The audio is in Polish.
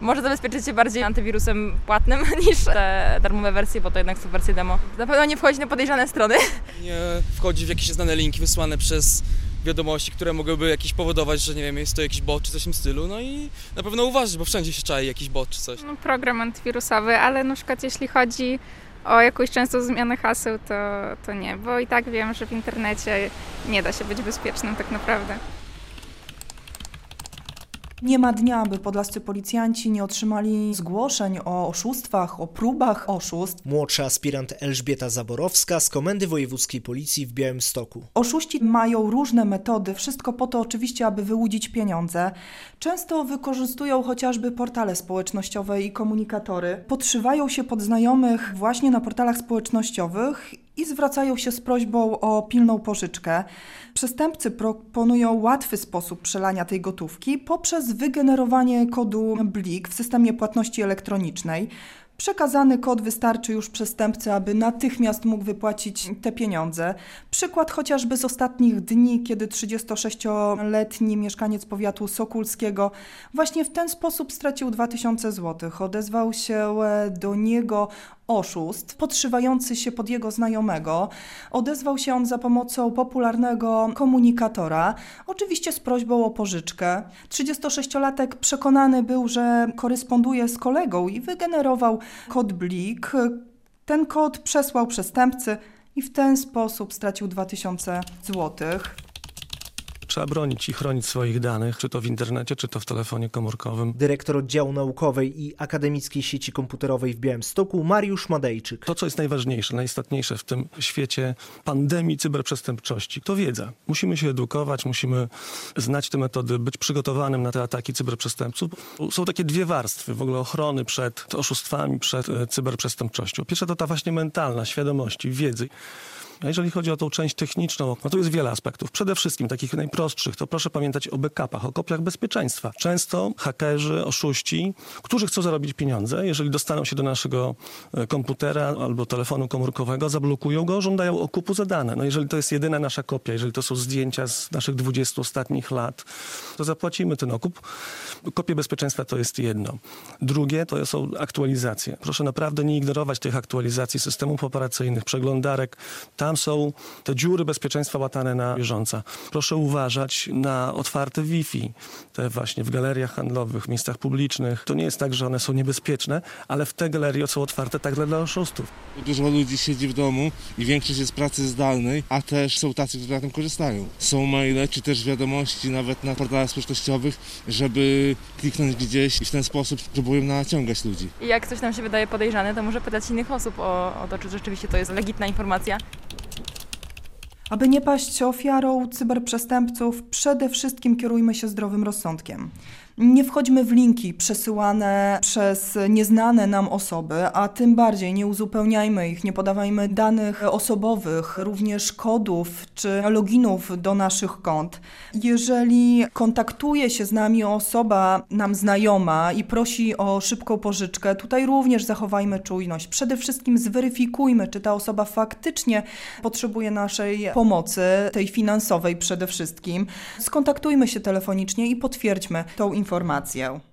Może zabezpieczyć się bardziej antywirusem płatnym niż te darmowe wersje, bo to jednak są wersje demo. Na pewno nie wchodzi na podejrzane strony. Nie wchodzi w jakieś znane linki wysłane przez wiadomości, które mogłyby jakieś powodować, że nie wiem, jest to jakiś bot czy coś w tym stylu, no i na pewno uważać, bo wszędzie się czai jakiś bot czy coś. No, program antywirusowy, ale na przykład jeśli chodzi o jakąś częstą zmianę haseł, to nie, bo i tak wiem, że w internecie nie da się być bezpiecznym tak naprawdę. Nie ma dnia, by podlascy policjanci nie otrzymali zgłoszeń o oszustwach, o próbach oszustw. Młodsza aspirant Elżbieta Zaborowska z Komendy Wojewódzkiej Policji w Białymstoku. Oszuści mają różne metody, wszystko po to oczywiście, aby wyłudzić pieniądze. Często wykorzystują chociażby portale społecznościowe i komunikatory. Podszywają się pod znajomych właśnie na portalach społecznościowych i zwracają się z prośbą o pilną pożyczkę. Przestępcy proponują łatwy sposób przelania tej gotówki poprzez wygenerowanie kodu BLIK w systemie płatności elektronicznej. Przekazany kod wystarczy już przestępcy, aby natychmiast mógł wypłacić te pieniądze. Przykład chociażby z ostatnich dni, kiedy 36-letni mieszkaniec powiatu sokólskiego właśnie w ten sposób stracił 2000 zł. Odezwał się do niego oszust, podszywający się pod jego znajomego. Odezwał się on za pomocą popularnego komunikatora, oczywiście z prośbą o pożyczkę. 36-latek przekonany był, że koresponduje z kolegą i wygenerował kod BLIK. Ten kod przesłał przestępcy i w ten sposób stracił 2000 złotych. Trzeba bronić i chronić swoich danych, czy to w internecie, czy to w telefonie komórkowym. Dyrektor Oddziału Naukowej i Akademickiej Sieci Komputerowej w Białymstoku Mariusz Madejczyk. To, co jest najważniejsze, najistotniejsze w tym świecie pandemii cyberprzestępczości, to wiedza. Musimy się edukować, musimy znać te metody, być przygotowanym na te ataki cyberprzestępców. Są takie dwie warstwy w ogóle ochrony przed oszustwami, przed cyberprzestępczością. Pierwsza to ta właśnie mentalna, świadomości, wiedzy. A jeżeli chodzi o tą część techniczną, no to jest wiele aspektów. Przede wszystkim takich najprostszych, to proszę pamiętać o backupach, o kopiach bezpieczeństwa. Często hakerzy, oszuści, którzy chcą zarobić pieniądze, jeżeli dostaną się do naszego komputera albo telefonu komórkowego, zablokują go, żądają okupu za dane. No jeżeli to jest jedyna nasza kopia, jeżeli to są zdjęcia z naszych 20 ostatnich lat, to zapłacimy ten okup. Kopie bezpieczeństwa to jest jedno. Drugie to są aktualizacje. Proszę naprawdę nie ignorować tych aktualizacji systemów operacyjnych, przeglądarek. Tam są te dziury bezpieczeństwa łatane na bieżąco. Proszę uważać na otwarte Wi-Fi, te właśnie w galeriach handlowych, w miejscach publicznych. To nie jest tak, że one są niebezpieczne, ale w te galerie są otwarte także dla oszustów. Dużo ludzi siedzi w domu i większość jest pracy zdalnej, a też są tacy, którzy na tym korzystają. Są maile czy też wiadomości nawet na portalach społecznościowych, żeby kliknąć gdzieś i w ten sposób próbują naciągać ludzi. I jak coś nam się wydaje podejrzane, to może pytać innych osób o to, czy rzeczywiście to jest legitna informacja. Aby nie paść ofiarą cyberprzestępców, przede wszystkim kierujmy się zdrowym rozsądkiem. Nie wchodźmy w linki przesyłane przez nieznane nam osoby, a tym bardziej nie uzupełniajmy ich, nie podawajmy danych osobowych, również kodów czy loginów do naszych kont. Jeżeli kontaktuje się z nami osoba nam znajoma i prosi o szybką pożyczkę, tutaj również zachowajmy czujność. Przede wszystkim zweryfikujmy, czy ta osoba faktycznie potrzebuje naszej pomocy, tej finansowej przede wszystkim. Skontaktujmy się telefonicznie i potwierdźmy tą informację.